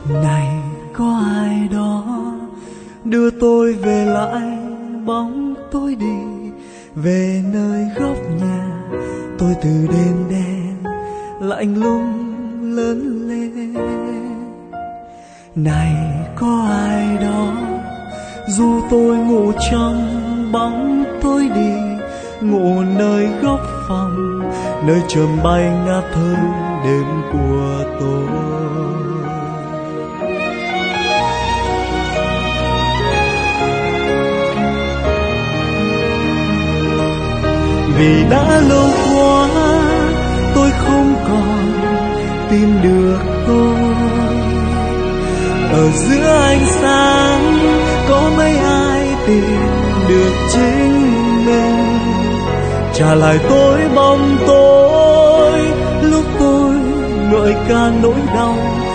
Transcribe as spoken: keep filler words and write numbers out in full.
Này có ai đó đưa tôi về lại bóng tối đi, về nơi góc nhà tôi từ đêm đen lạnh lùng lớn lên. Này có ai đó dù tôi ngủ trong bóng tối đi, ngủ nơi góc phòng, nơi chợm bay ngát thơm đêm của tôi. Vì đã lâu quá tôi không còn tìm được tôi, ở giữa ánh sáng có mấy ai tìm được chính mình, trả lại tôi bóng tối lúc tôi ngợi ca nỗi đau